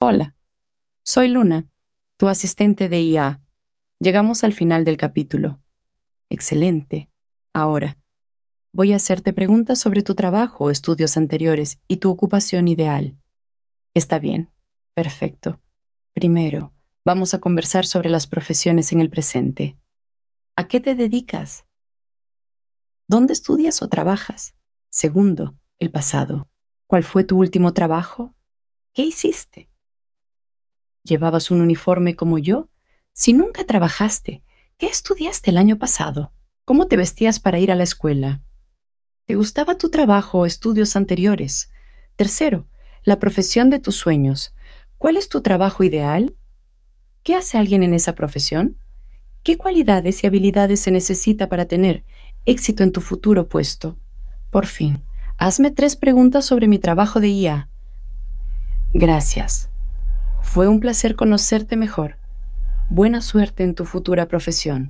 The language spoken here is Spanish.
Hola, soy Luna, tu asistente de IA. Llegamos al final del capítulo. Excelente. Ahora, voy a hacerte preguntas sobre tu trabajo o estudios anteriores y tu ocupación ideal. Está bien. Perfecto. Primero, vamos a conversar sobre las profesiones en el presente. ¿A qué te dedicas? ¿Dónde estudias o trabajas? Segundo, el pasado. ¿Cuál fue tu último trabajo? ¿Qué hiciste? ¿Llevabas un uniforme como yo? Si nunca trabajaste, ¿qué estudiaste el año pasado? ¿Cómo te vestías para ir a la escuela? ¿Te gustaba tu trabajo o estudios anteriores? Tercero, la profesión de tus sueños. ¿Cuál es tu trabajo ideal? ¿Qué hace alguien en esa profesión? ¿Qué cualidades y habilidades se necesita para tener éxito en tu futuro puesto? Por fin, hazme 3 preguntas sobre mi trabajo de IA. Gracias. Fue un placer conocerte mejor. Buena suerte en tu futura profesión.